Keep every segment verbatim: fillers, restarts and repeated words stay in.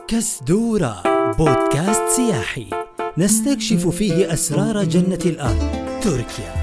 كسدورة بودكاست سياحي نستكشف فيه أسرار جنة الأرض تركيا.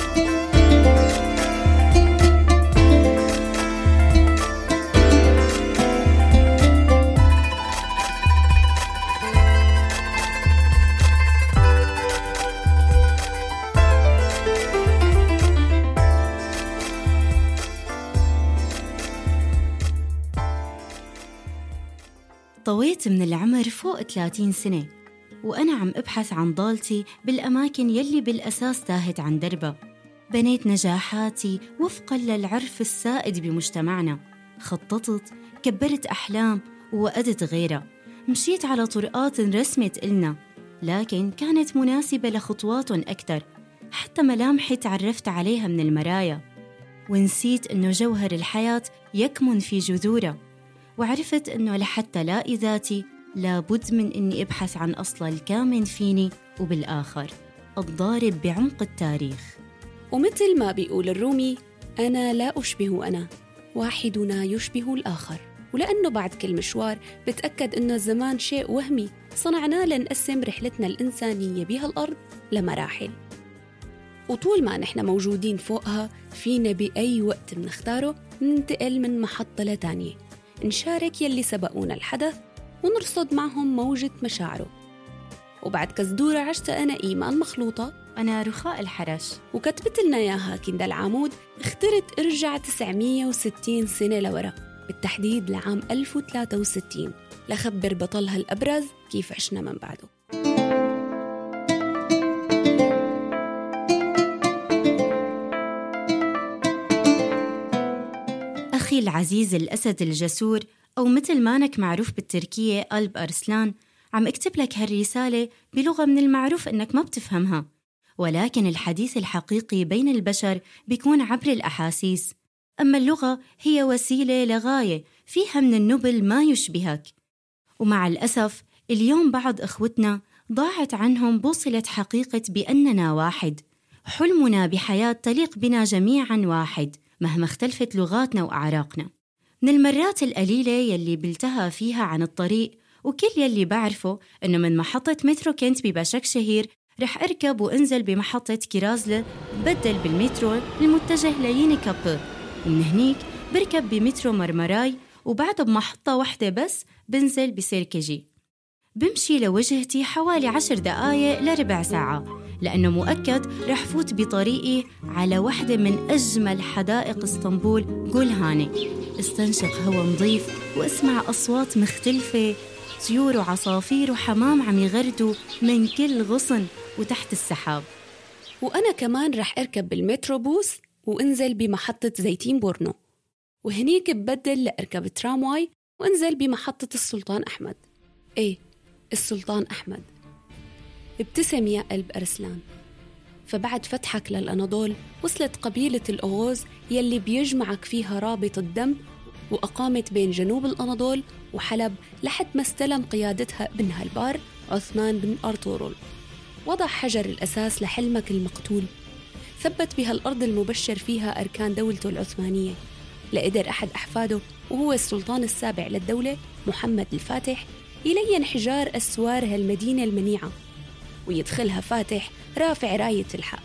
طويت من العمر فوق ثلاثين سنة وأنا عم أبحث عن ضالتي بالأماكن يلي بالأساس تاهت عن دربها. بنيت نجاحاتي وفقاً للعرف السائد بمجتمعنا، خططت، كبرت أحلام ووأدت غيرها، مشيت على طرقات رسمت إلنا لكن كانت مناسبة لخطوات أكثر، حتى ملامحي تعرفت عليها من المرايا، ونسيت إنه جوهر الحياة يكمن في جذورها، وعرفت أنه لحتى لاقي ذاتي لابد من أني أبحث عن أصل الكامن فيني وبالآخر الضارب بعمق التاريخ. ومثل ما بيقول الرومي: أنا لا أشبه أنا، واحدنا يشبه الآخر. ولأنه بعد كل مشوار بتأكد أنه الزمان شيء وهمي صنعناه لنقسم رحلتنا الإنسانية بها الأرض لمراحل، وطول ما نحن موجودين فوقها فينا بأي وقت بنختاره ننتقل من محطة لتانية، نشارك يلي سبقونا الحدث ونرصد معهم موجة مشاعره. وبعد كسدورة عشت أنا إيمان مخلوطة، أنا رخاء الحرش، وكتبت لنا ياها كندا العمود. اخترت ارجع تسعمية وستين سنة لورا، بالتحديد لعام ألف وثلاثة وستين، لخبر بطلها الأبرز كيف عشنا من بعده. أخي العزيز الأسد الجسور، أو مثل مانك معروف بالتركية ألب أرسلان، عم أكتب لك هالرسالة بلغة من المعروف أنك ما بتفهمها، ولكن الحديث الحقيقي بين البشر بيكون عبر الأحاسيس، أما اللغة هي وسيلة لغاية فيها من النبل ما يشبهك. ومع الأسف اليوم بعض أخوتنا ضاعت عنهم بوصلة حقيقة بأننا واحد، حلمنا بحياة تليق بنا جميعاً واحد مهما اختلفت لغاتنا وأعراقنا. من المرات القليلة يلي بلتها فيها عن الطريق، وكل يلي بعرفه إنه من محطة مترو كنت بباشكشهير رح أركب وأنزل بمحطة كيرازلي، بدل بالمترو المتجه لييني كابل، ومن هنيك بركب بمترو مرمراي، وبعد بمحطة واحدة بس بنزل بسيركجي. بمشي لوجهتي حوالي عشر دقايق لربع ساعة، لأنه مؤكد رح فوت بطريقي على واحدة من أجمل حدائق اسطنبول، جولهاني، استنشق هوا نظيف واسمع أصوات مختلفة، طيور وعصافير وحمام عم يغردوا من كل غصن وتحت السحاب. وأنا كمان رح أركب بالمتروبوس وانزل بمحطة زيتين بورنو، وهنيك ببدل لأركب ترامواي وانزل بمحطة السلطان أحمد. إيه، السلطان أحمد. ابتسم يا قلب أرسلان، فبعد فتحك للأناضول وصلت قبيلة الأغوز يلي بيجمعك فيها رابط الدم، وأقامت بين جنوب الأناضول وحلب لحد ما استلم قيادتها ابنها البار عثمان بن أرطغرل. وضع حجر الأساس لحلمك المقتول، ثبت بها الأرض المبشر فيها أركان دولته العثمانية، لقدر أحد أحفاده وهو السلطان السابع للدولة محمد الفاتح يلين حجار أسوار هالمدينة المنيعة ويدخلها فاتح رافع راية الحق.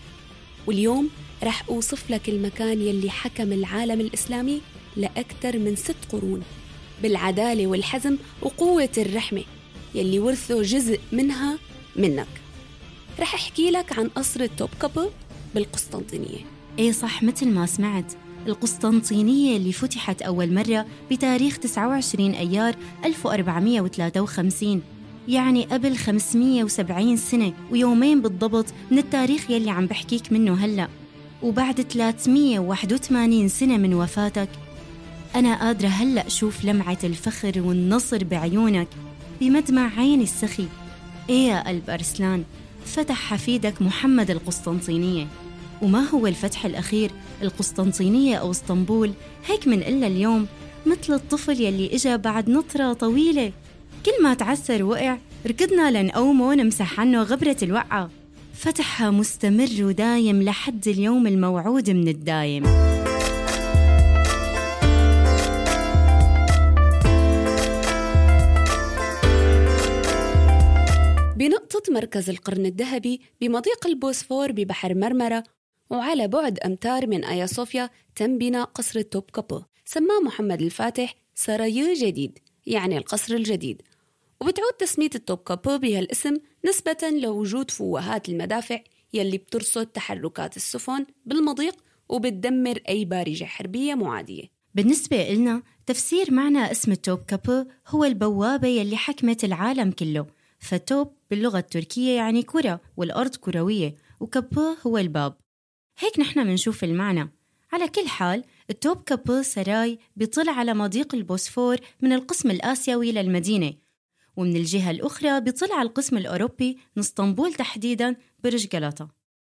واليوم رح أوصف لك المكان يلي حكم العالم الإسلامي لأكثر من ست قرون بالعدالة والحزم وقوة الرحمة يلي ورثوا جزء منها منك. رح أحكي لك عن قصر التوبكابل بالقسطنطينية. إيه صح، مثل ما سمعت، القسطنطينية اللي فتحت أول مرة بتاريخ تسعة وعشرين أيار ألف وأربعمية وثلاثة وخمسين، يعني قبل خمسمية وسبعين سنة ويومين بالضبط من التاريخ يلي عم بحكيك منه هلأ. وبعد ثلاثمية وواحد وثمانين سنة من وفاتك أنا قادرة هلأ أشوف لمعة الفخر والنصر بعيونك بمدمع عيني السخي. إيه يا قلب أرسلان، فتح حفيدك محمد القسطنطينية. وما هو الفتح الأخير، القسطنطينية أو اسطنبول، هيك من إلا اليوم مثل الطفل يلي إجا بعد نطرة طويلة، كل ما تعسر وقع ركضنا لنقومه نمسح عنه غبرة الوقعة. فتحها مستمر ودايم لحد اليوم الموعود من الدايم. مركز القرن الذهبي بمضيق البوسفور ببحر مرمرة، وعلى بعد أمتار من آيا صوفيا تم بناء قصر توبكابو سماه محمد الفاتح سرايو جديد، يعني القصر الجديد. وبتعود تسمية التوبكابو بهالاسم نسبة لوجود فوهات المدافع يلي بترصد تحركات السفن بالمضيق وبتدمر أي بارجة حربية معادية. بالنسبة إلنا تفسير معنى اسم التوبكابو هو البوابة يلي حكمت العالم كله، فتوب باللغة التركية يعني كرة، والأرض كروية، وكابو هو الباب. هيك نحن منشوف المعنى. على كل حال التوبكابو سراي بيطل على مضيق البوسفور من القسم الآسيوي للمدينة، ومن الجهة الأخرى بيطل على القسم الأوروبي من اسطنبول تحديداً برج غلطة.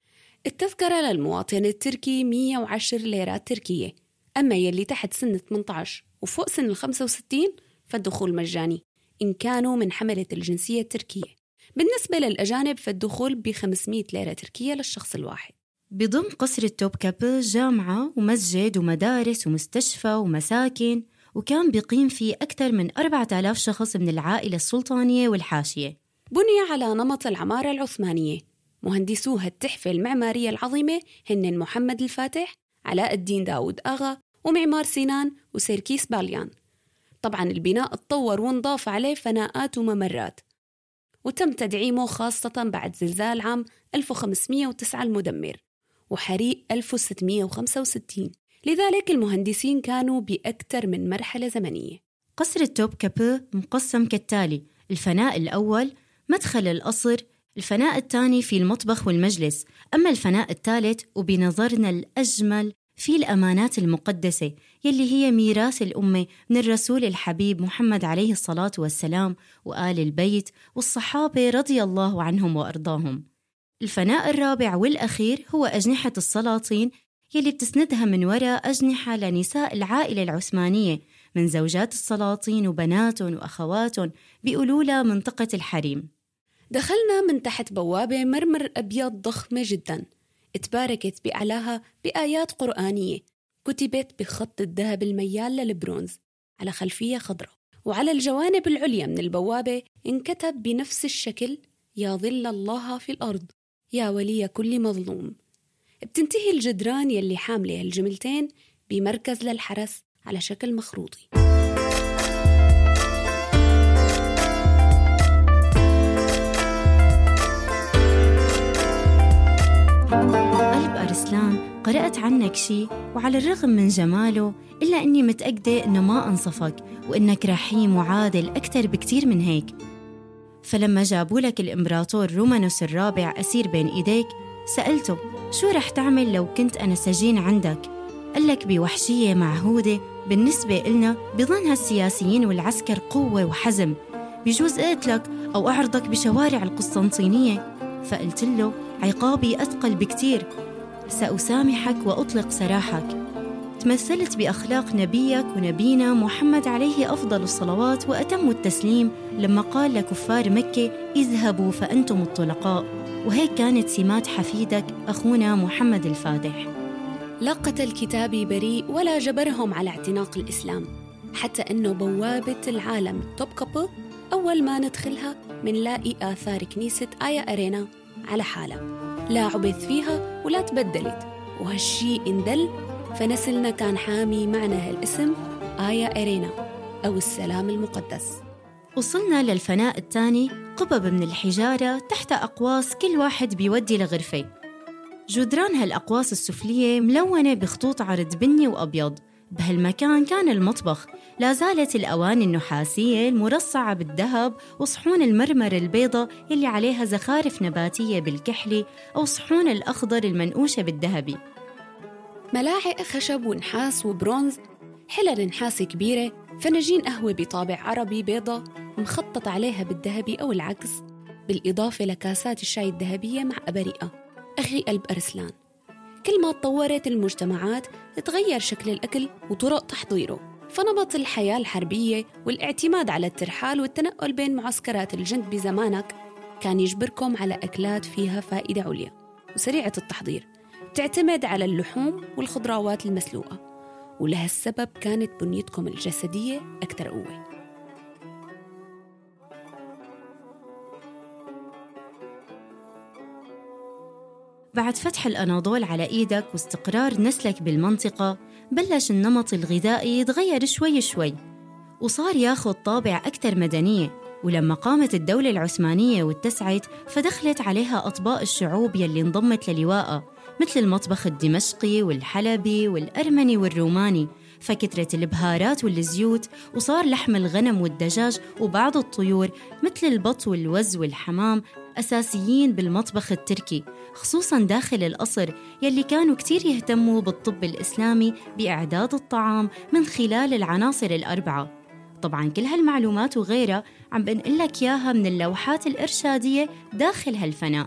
التذكرة للمواطن التركي مية وعشرة ليرات تركية، أما يلي تحت سن ثمانية عشر وفوق سن ال خمسة وستين فالدخول مجاني إن كانوا من حملة الجنسية التركية. بالنسبة للأجانب فالدخول ب خمسمية ليرة تركية للشخص الواحد. بضم قصر التوبكابو جامعة ومسجد ومدارس ومستشفى ومساكن، وكان بيقيم فيه أكثر من أربعة آلاف شخص من العائلة السلطانية والحاشية. بني على نمط العمارة العثمانية. مهندسوها التحفة المعمارية العظيمة هن محمد الفاتح، علاء الدين داود آغا، ومعمار سينان وسيركيس باليان. طبعاً البناء اتطور وانضاف عليه فناءات وممرات، وتم تدعيمه خاصة بعد زلزال عام ألف وخمسمية وتسعة المدمر وحريق ألف وستمية وخمسة وستين، لذلك المهندسين كانوا بأكثر من مرحلة زمنية. قصر التوبكابو مقسم كالتالي: الفناء الأول مدخل القصر، الفناء الثاني في المطبخ والمجلس، أما الفناء الثالث وبنظرنا الأجمل في الأمانات المقدسة يلي هي ميراث الأمة من الرسول الحبيب محمد عليه الصلاة والسلام وآل البيت والصحابة رضي الله عنهم وأرضاهم. الفناء الرابع والأخير هو أجنحة السلاطين يلي بتسندها من وراء أجنحة لنساء العائلة العثمانية من زوجات السلاطين وبناتهم وأخواتهم بأولولا منطقة الحريم. دخلنا من تحت بوابة مرمر أبيض ضخمة جداً، اتباركت بأعلاها بآيات قرآنية كتبت بخط الذهب الميال للبرونز على خلفية خضراء، وعلى الجوانب العليا من البوابة انكتب بنفس الشكل: يا ظل الله في الأرض يا ولي كل مظلوم. بتنتهي الجدران يلي حاملة الجملتين بمركز للحرس على شكل مخروطي. قلب أرسلان قرأت عنك شي، وعلى الرغم من جماله إلا أني متأكدة أنه ما أنصفك وأنك رحيم وعادل أكتر بكتير من هيك. فلما جابوا لك الإمبراطور رومانوس الرابع أسير بين إيديك سألته شو رح تعمل لو كنت أنا سجين عندك؟ قال لك بوحشية معهودة بالنسبة إلنا بظنها السياسيين والعسكر قوة وحزم، بيجوز أقتلك أو أعرضك بشوارع القسطنطينية. فقلت له عقابي أثقل بكتير، سأسامحك وأطلق سراحك. تمثلت بأخلاق نبيك ونبينا محمد عليه أفضل الصلوات وأتم التسليم لما قال لكفار مكة اذهبوا فأنتم الطلقاء، وهيك كانت سمات حفيدك أخونا محمد الفاتح. لا قتل كتابي بريء ولا جبرهم على اعتناق الإسلام، حتى أنه بوابة العالم توبكابو أول ما ندخلها منلاقي آثار كنيسة آيا أرينا على حالة، لا عبث فيها ولا تبدلت، وهالشي اندل فنسلنا كان حامي معنى هالاسم آيا أرينا أو السلام المقدس. وصلنا للفناء الثاني، قبب من الحجارة تحت أقواس كل واحد بيودي لغرفة. جدران هالأقواس السفلية ملونة بخطوط عرض بني وأبيض. بهالمكان كان المطبخ، لا زالت الأواني النحاسية المرصعة بالذهب وصحون المرمر البيضة اللي عليها زخارف نباتية بالكحلي أو صحون الأخضر المنقوشة بالذهبي. ملاعق خشب ونحاس وبرونز، حلل نحاس كبيرة، فنجين قهوة بطابع عربي بيضة مخطط عليها بالذهبي أو العكس، بالإضافة لكاسات الشاي الذهبية مع أبريقة. أخي قلب أرسلان، كل ما تطورت المجتمعات تغير شكل الأكل وطرق تحضيره، فنمط الحياة الحربية والاعتماد على الترحال والتنقل بين معسكرات الجند بزمانك كان يجبركم على أكلات فيها فائدة عليا وسريعة التحضير، تعتمد على اللحوم والخضروات المسلوقة، ولهالسبب كانت بنيتكم الجسدية أكثر قوة. بعد فتح الأناضول على إيدك واستقرار نسلك بالمنطقة، بلش النمط الغذائي يتغير شوي شوي وصار ياخد طابع أكثر مدنية. ولما قامت الدولة العثمانية واتسعت، فدخلت عليها أطباق الشعوب يلي انضمت للواءها، مثل المطبخ الدمشقي والحلبي والأرمني والروماني، فكترت البهارات والزيوت، وصار لحم الغنم والدجاج وبعض الطيور مثل البط والوز والحمام أساسيين بالمطبخ التركي، خصوصاً داخل القصر يلي كانوا كتير يهتموا بالطب الإسلامي بإعداد الطعام من خلال العناصر الأربعة. طبعاً كل هالمعلومات وغيرها عم بنقلك إياها من اللوحات الإرشادية داخل هالفناء.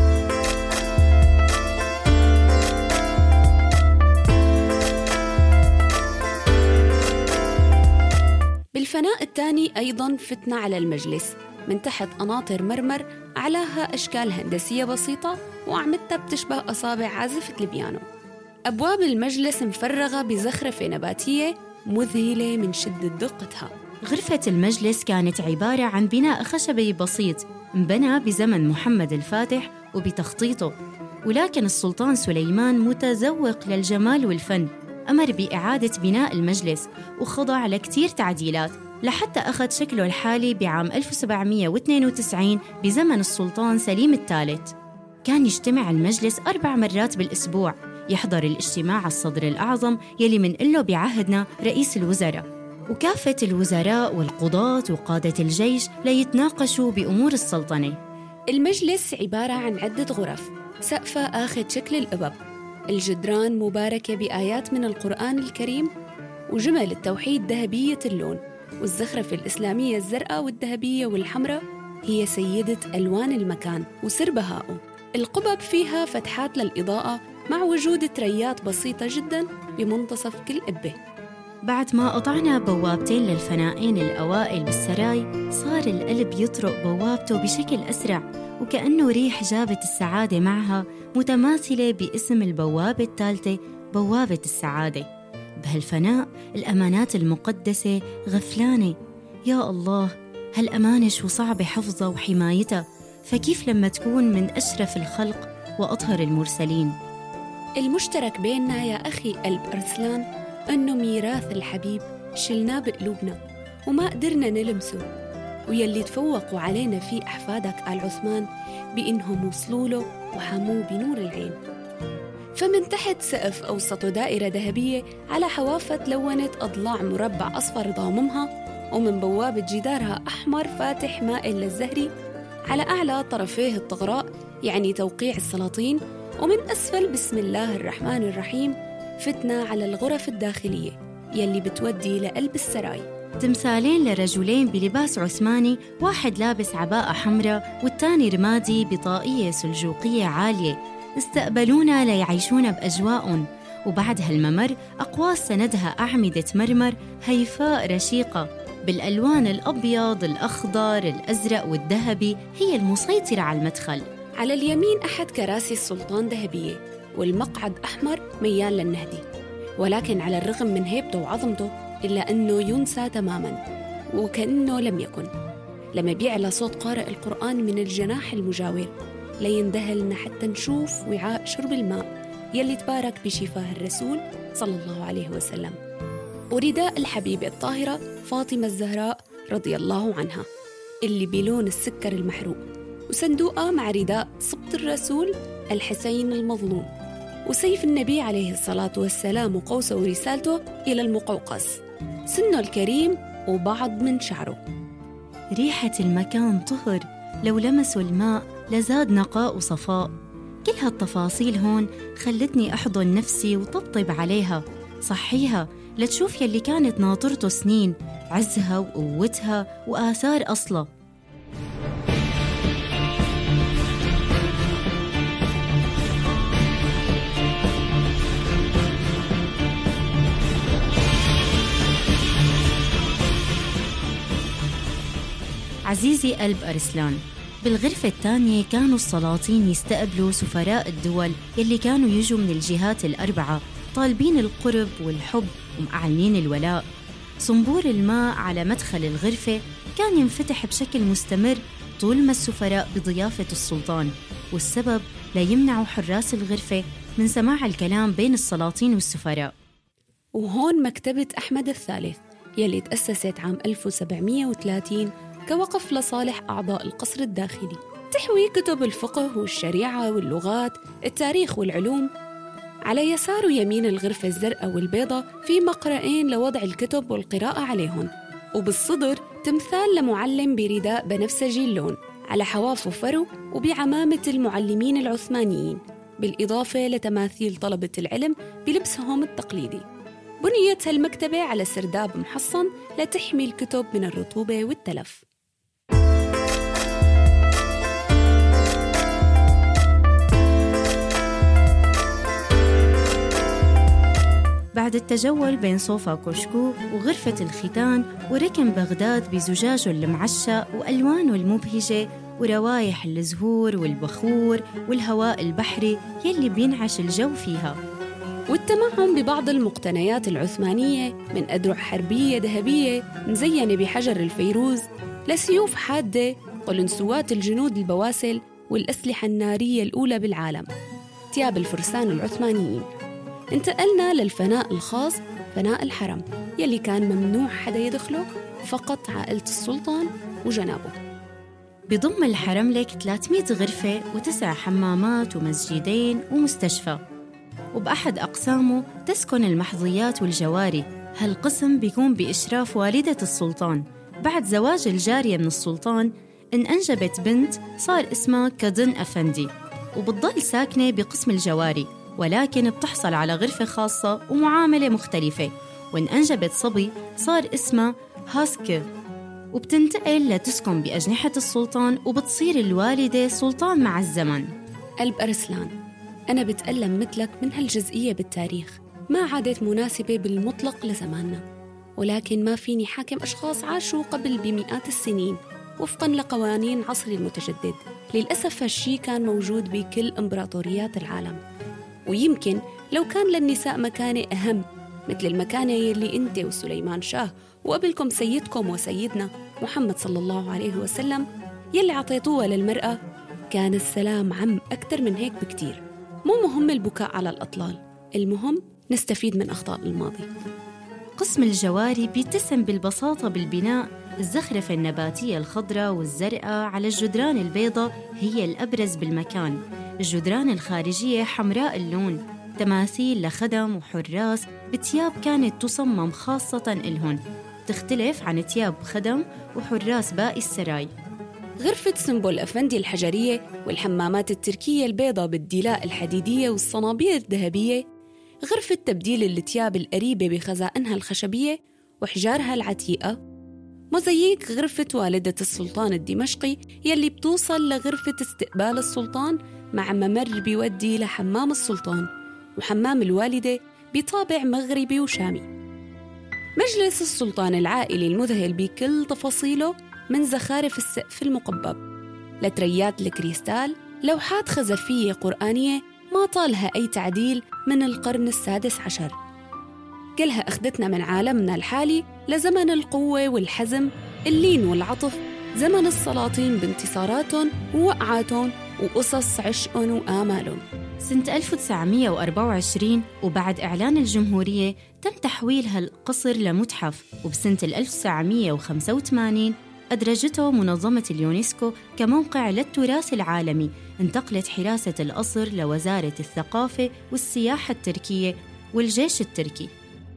بالفناء الثاني أيضاً فتنا على المجلس، من تحت قناطر مرمر أعلاها أشكال هندسية بسيطة وأعمدتها بتشبه أصابع عازفة البيانو. أبواب المجلس مفرغة بزخرفة نباتية مذهلة من شدة دقتها. غرفة المجلس كانت عبارة عن بناء خشبي بسيط انبنى بزمن محمد الفاتح وبتخطيطه، ولكن السلطان سليمان متذوق للجمال والفن أمر بإعادة بناء المجلس وخضع لكتير تعديلات لحتى أخذ شكله الحالي بعام ألف وسبعمية واثنين وتسعين بزمن السلطان سليم الثالث. كان يجتمع المجلس أربع مرات بالأسبوع، يحضر الاجتماع الصدر الأعظم يلي منقله بعهدنا رئيس الوزراء، وكافة الوزراء والقضاة وقادة الجيش ليتناقشوا بأمور السلطنة. المجلس عبارة عن عدة غرف، سقفها آخذ شكل الأبب، الجدران مباركة بآيات من القرآن الكريم، وجمل التوحيد ذهبية اللون، والزخرفة الإسلامية الزرقاء والذهبية والحمراء هي سيدة ألوان المكان وسر بهائه. القبب فيها فتحات للإضاءة مع وجود تريات بسيطة جداً بمنتصف كل قبة. بعد ما قطعنا بوابتين للفنائين الأوائل بالسراي، صار القلب يطرق بوابته بشكل أسرع، وكأنه ريح جابت السعادة معها، متماثلة باسم البوابة الثالثة بوابة السعادة. بهالفناء الأمانات المقدسة غفلانة. يا الله، هالأمانة شو صعب حفظها وحمايتها، فكيف لما تكون من أشرف الخلق وأطهر المرسلين؟ المشترك بيننا يا أخي قلب أرسلان أنه ميراث الحبيب شلناه بقلوبنا وما قدرنا نلمسه، ويلي تفوقوا علينا فيه أحفادك آل عثمان بإنهم وصلوا له وحموه بنور العين. فمن تحت سقف أوسطه دائرة ذهبية على حوافة تلونت أضلاع مربع أصفر ضاممها، ومن بوابة جدارها أحمر فاتح مائل للزهري، على أعلى طرفيه الطغراء يعني توقيع السلاطين، ومن أسفل بسم الله الرحمن الرحيم فتنا على الغرف الداخلية يلي بتودي لقلب السراي. تمثالين لرجلين بلباس عثماني، واحد لابس عباءة حمراء والتاني رمادي بطاقية سلجوقية عالية، استقبلونا ليعيشونا بأجواء. وبعد هالممر أقواس سندها أعمدة مرمر هيفاء رشيقة بالألوان الأبيض الأخضر الأزرق والذهبي هي المسيطرة على المدخل. على اليمين أحد كراسي السلطان ذهبية، والمقعد أحمر ميال للنهدي، ولكن على الرغم من هيبته وعظمته إلا أنه ينسى تماماً وكأنه لم يكن. لما بيعلى صوت قارئ القرآن من الجناح المجاور ليندهلنا حتى نشوف وعاء شرب الماء يلي تبارك بشفاه الرسول صلى الله عليه وسلم، ورداء الحبيبة الطاهرة فاطمة الزهراء رضي الله عنها اللي بلون السكر المحروق، وصندوقها مع رداء صبط الرسول الحسين المظلوم، وسيف النبي عليه الصلاة والسلام وقوسه ورسالته إلى المقوقس، سنه الكريم وبعض من شعره. ريحة المكان طهر، لو لمسوا الماء لزاد نقاء وصفاء. كل هالتفاصيل هون خلتني أحضن نفسي وطبطب عليها، صحيها لتشوف يلي كانت ناطرته سنين، عزها وقوتها وآثار أصلها. عزيزي قلب أرسلان، بالغرفة الثانية كانوا السلاطين يستقبلوا سفراء الدول يلي كانوا يجوا من الجهات الأربعة طالبين القرب والحب ومعلنين الولاء. صنبور الماء على مدخل الغرفة كان ينفتح بشكل مستمر طول ما السفراء بضيافة السلطان، والسبب ليمنعوا حراس الغرفة من سماع الكلام بين السلاطين والسفراء. وهون مكتبة أحمد الثالث يلي تأسست عام ألف وسبعمية وثلاثين كوقف لصالح أعضاء القصر الداخلي، تحوي كتب الفقه والشريعة واللغات، التاريخ والعلوم. على يسار ويمين الغرفة الزرقاء والبيضاء في مقرئين لوضع الكتب والقراءة عليهم، وبالصدر تمثال لمعلم برداء بنفسجي اللون على حوافه فرو وبعمامة المعلمين العثمانيين، بالإضافة لتماثيل طلبة العلم بلبسهم التقليدي. بنيت هالمكتبة على سرداب محصن لتحمي الكتب من الرطوبة والتلف. بعد التجول بين صوفا كشكو وغرفة الختان وركن بغداد بزجاجه المعشق وألوانه المبهجة وروايح الزهور والبخور والهواء البحري يلي بينعش الجو فيها، والتمعن ببعض المقتنيات العثمانية من أدرع حربية ذهبية مزينة بحجر الفيروز لسيوف حادة، قلنسوات الجنود البواسل والأسلحة النارية الأولى بالعالم، ثياب الفرسان العثمانيين. انتقلنا للفناء الخاص، فناء الحرم يلي كان ممنوع حدا يدخله، فقط عائلة السلطان وجنابه. بضم الحرم لك ثلاثمية غرفة وتسع حمامات ومسجدين ومستشفى، وبأحد أقسامه تسكن المحظيات والجواري. هالقسم بيكون بإشراف والدة السلطان. بعد زواج الجارية من السلطان إن أنجبت بنت صار اسمها كدن أفندي، وبتضل ساكنة بقسم الجواري، ولكن بتحصل على غرفة خاصة ومعاملة مختلفة. وإن أنجبت صبي صار اسمها هاسكر، وبتنتقل لتسكن بأجنحة السلطان، وبتصير الوالدة سلطان مع الزمن. قلب أرسلان، أنا بتألم مثلك من هالجزئية بالتاريخ، ما عادت مناسبة بالمطلق لزماننا، ولكن ما فيني حاكم أشخاص عاشوا قبل بمئات السنين وفقاً لقوانين عصري المتجدد. للأسف هالشي كان موجود بكل إمبراطوريات العالم، ويمكن لو كان للنساء مكانة أهم مثل المكانة يلي أنت وسليمان شاه وقبلكم سيدكم وسيدنا محمد صلى الله عليه وسلم يلي عطيتوها للمرأة، كان السلام عم أكتر من هيك بكتير. مو مهم البكاء على الأطلال، المهم نستفيد من أخطاء الماضي. قسم الجواري بيتسم بالبساطة بالبناء. الزخرفة النباتية الخضراء والزرقاء على الجدران البيضاء هي الأبرز بالمكان. الجدران الخارجية حمراء اللون، تماثيل لخدم وحراس بتياب كانت تصمم خاصة إلهن، تختلف عن تياب خدم وحراس باقي السراي. غرفة سنبل أفندي الحجرية والحمامات التركية البيضاء بالدلاء الحديدية والصنابير الذهبية، غرفة تبديل التياب القريبة بخزائنها الخشبية وحجارها العتيقة، موزاييك غرفة والدة السلطان الدمشقي يلي بتوصل لغرفة استقبال السلطان مع ممر بيودي لحمام السلطان، وحمام الوالدة بطابع مغربي وشامي. مجلس السلطان العائلي المذهل بكل تفاصيله، من زخارف السقف المقبب لتريات الكريستال، لوحات خزفية قرآنية ما طالها أي تعديل من القرن السادس عشر. كلها أخذتنا من عالمنا الحالي لزمن القوة والحزم، اللين والعطف، زمن السلاطين بانتصاراتهم ووقعاتهم وقصص عشقهم وآمالهم. سنة ألف وتسعمية وأربعة وعشرين وبعد إعلان الجمهورية تم تحويل هالقصر لمتحف، وبسنة ألف وتسعمية وخمسة وثمانين أدرجته منظمة اليونسكو كموقع للتراث العالمي. انتقلت حراسة القصر لوزارة الثقافة والسياحة التركية والجيش التركي.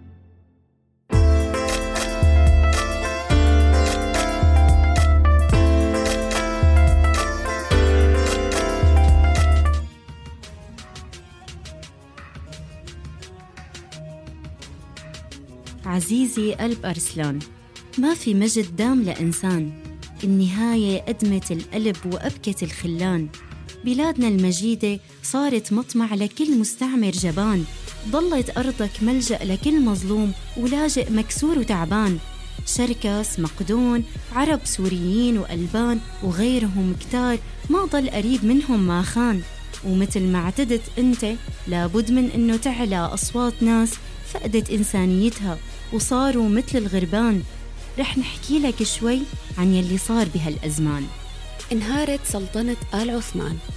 عزيزي قلب أرسلان، ما في مجد دام لإنسان، النهاية أدمت القلب وأبكت الخلان. بلادنا المجيدة صارت مطمع لكل مستعمر جبان، ضلت أرضك ملجأ لكل مظلوم ولاجئ مكسور وتعبان. شركس، مقدون، عرب، سوريين وألبان وغيرهم كتار، ما ضل قريب منهم ما خان. ومثل ما اعتدت أنت لابد من أنه تعلى أصوات ناس فقدت إنسانيتها وصاروا مثل الغربان. رح نحكي لك شوي عن يلي صار بهالأزمان. انهارت سلطنة آل عثمان،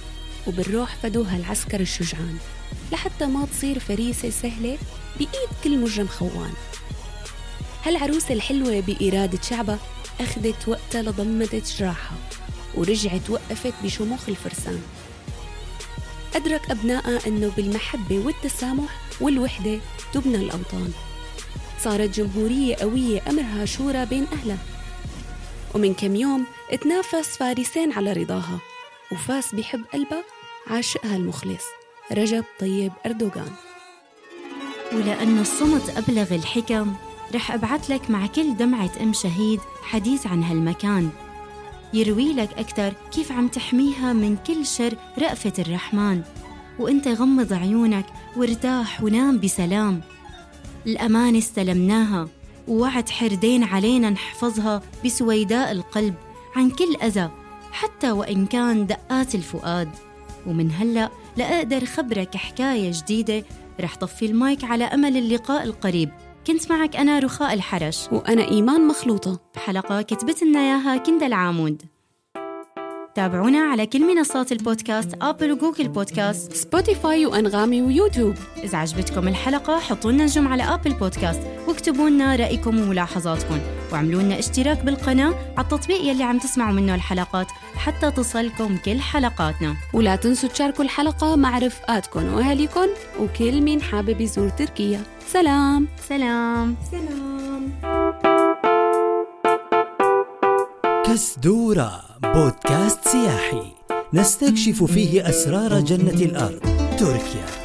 وبالروح فدوها العسكر الشجعان لحتى ما تصير فريسة سهلة بإيد كل مجرم خوان. هالعروسة الحلوة بإرادة شعبها أخذت وقتها لضمدت جراحها ورجعت وقفت بشموخ الفرسان. أدرك أبنائها أنه بالمحبة والتسامح والوحدة تبنى الأوطان. صارت جمهورية قوية أمرها شورى بين أهلها. ومن كم يوم اتنافس فارسين على رضاها، وفاس بحب قلبها عاشقها المخلص رجب طيب أردوغان. ولأنه الصمت أبلغ الحكم، رح أبعت لك مع كل دمعة أم شهيد حديث عن هالمكان، يروي لك أكتر كيف عم تحميها من كل شر رأفة الرحمن. وإنت غمض عيونك وارتاح ونام بسلام. الأمان استلمناها، ووعد حردين علينا نحفظها بسويداء القلب عن كل أذى، حتى وإن كان دقات الفؤاد. ومن هلأ لأقدر خبرك حكاية جديدة، رح طفي المايك على أمل اللقاء القريب. كنت معك أنا رخاء الحرش، وأنا إيمان مخلوطة، بحلقة كتبت لنا إياها كندا العامود. تابعونا على كل منصات البودكاست، أبل وجوجل بودكاست، سبوتيفاي وأنغامي ويوتيوب. إذا عجبتكم الحلقة حطوا لنا نجم على أبل بودكاست، واكتبوا لنا رأيكم وملاحظاتكم، وعملوا لنا اشتراك بالقناة على التطبيق يلي عم تسمعوا منه الحلقات حتى تصلكم كل حلقاتنا. ولا تنسوا تشاركوا الحلقة مع رفقاتكم وأهاليكم وكل مين حابب يزور تركيا. سلام سلام سلام. كسدورة بودكاست سياحي نستكشف فيه أسرار جنة الأرض تركيا.